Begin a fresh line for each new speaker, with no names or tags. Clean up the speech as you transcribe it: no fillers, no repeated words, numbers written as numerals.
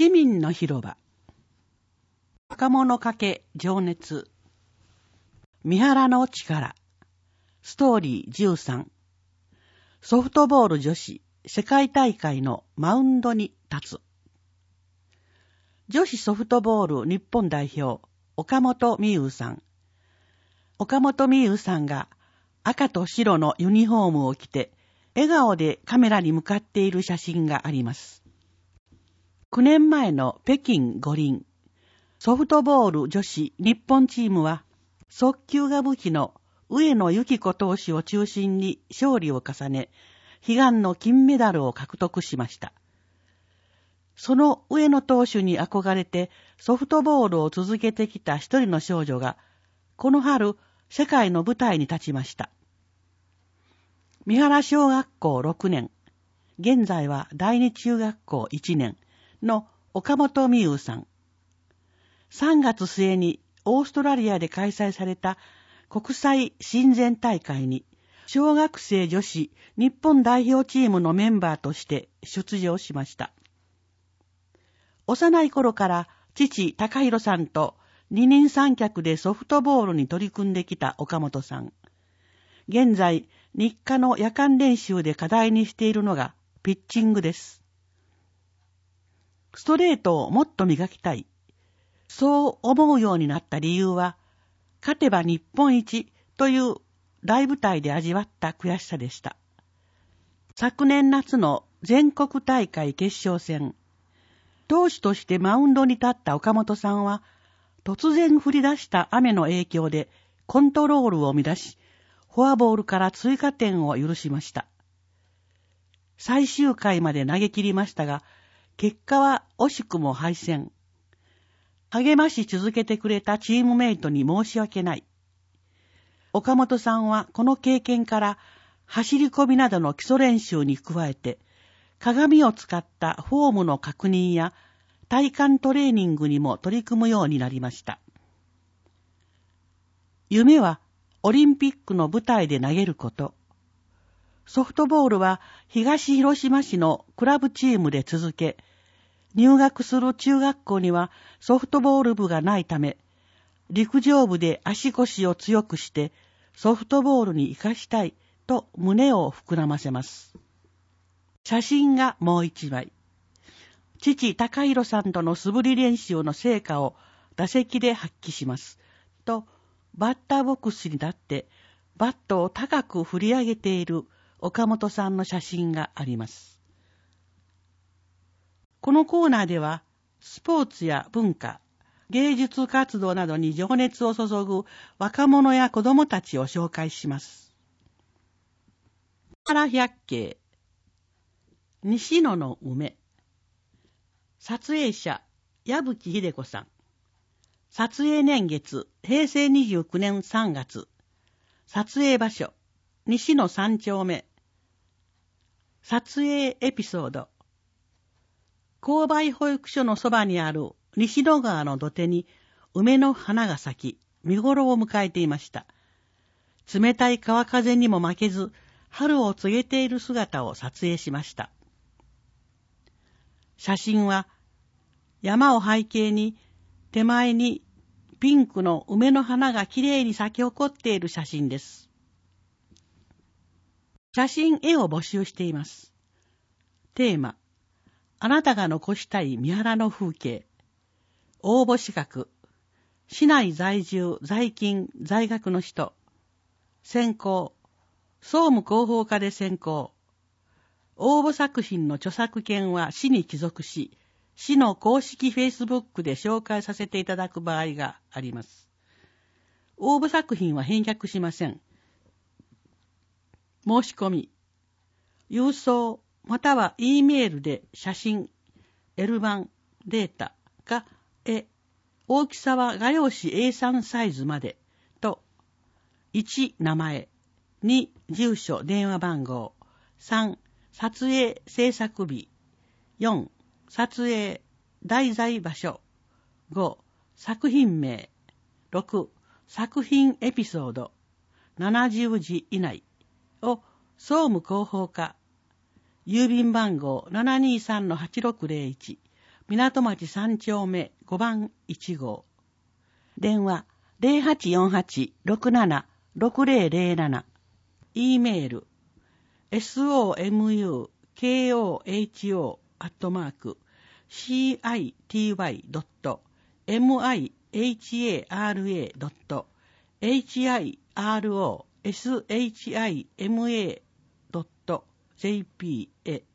市民の広場。若者かけ情熱。三原の力。ストーリー13。ソフトボール女子世界大会のマウンドに立つ。女子ソフトボール日本代表、岡本美優さん。岡本美優さんが赤と白のユニフォームを着て、笑顔でカメラに向かっている写真があります。9年前の北京五輪、ソフトボール女子日本チームは、速球が武器の上野由岐子投手を中心に勝利を重ね、悲願の金メダルを獲得しました。その上野投手に憧れてソフトボールを続けてきた一人の少女が、この春、世界の舞台に立ちました。三原小学校6年、現在は第二中学校1年の岡本美優さん。3月末にオーストラリアで開催された国際親善大会に小学生女子日本代表チームのメンバーとして出場しました。幼い頃から父高弘さんと二人三脚でソフトボールに取り組んできた岡本さん。現在、日課の夜間練習で課題にしているのがピッチングです。ストレートをもっと磨きたい。そう思うようになった理由は、勝てば日本一という大舞台で味わった悔しさでした。昨年夏の全国大会決勝戦、投手としてマウンドに立った岡本さんは、突然降り出した雨の影響でコントロールを乱し、フォアボールから追加点を許しました。最終回まで投げ切りましたが、結果は惜しくも敗戦。励まし続けてくれたチームメイトに申し訳ない。岡本さんはこの経験から走り込みなどの基礎練習に加えて、鏡を使ったフォームの確認や体幹トレーニングにも取り組むようになりました。夢はオリンピックの舞台で投げること。ソフトボールは東広島市のクラブチームで続け、入学する中学校にはソフトボール部がないため、陸上部で足腰を強くしてソフトボールに活かしたいと胸を膨らませます。写真がもう一枚。父高弘さんとの素振り練習の成果を打席で発揮します。と、バッターボックスに立ってバットを高く振り上げている岡本さんの写真があります。このコーナーでは、スポーツや文化、芸術活動などに情熱を注ぐ若者や子供たちを紹介します。原百景、西野の梅。撮影者、矢吹秀子さん。撮影年月、平成29年3月。撮影場所、西野3丁目。撮影エピソード。購買保育所のそばにある西野川の土手に梅の花が咲き、見頃を迎えていました。冷たい川風にも負けず、春を告げている姿を撮影しました。写真は山を背景に手前にピンクの梅の花がきれいに咲き誇っている写真です。写真絵を募集しています。テーマ、あなたが残したい三原の風景。応募資格、市内在住、在勤、在学の人。選考、総務広報課で選考。応募作品の著作権は市に帰属し、市の公式フェイスブックで紹介させていただく場合があります。応募作品は返却しません。申し込み、郵送または E メールで写真、L 版、データが絵、大きさは画用紙 A3 サイズまでと、1、名前、2、住所、電話番号、3、撮影制作日、4、撮影題材場所、5、作品名、6、作品エピソード、70字以内を総務広報課、郵便番号 723-8601 港町3丁目5番1号。電話 0848-67-6007。E メール somukoho@city-mihara.hiro-shima.jp へ。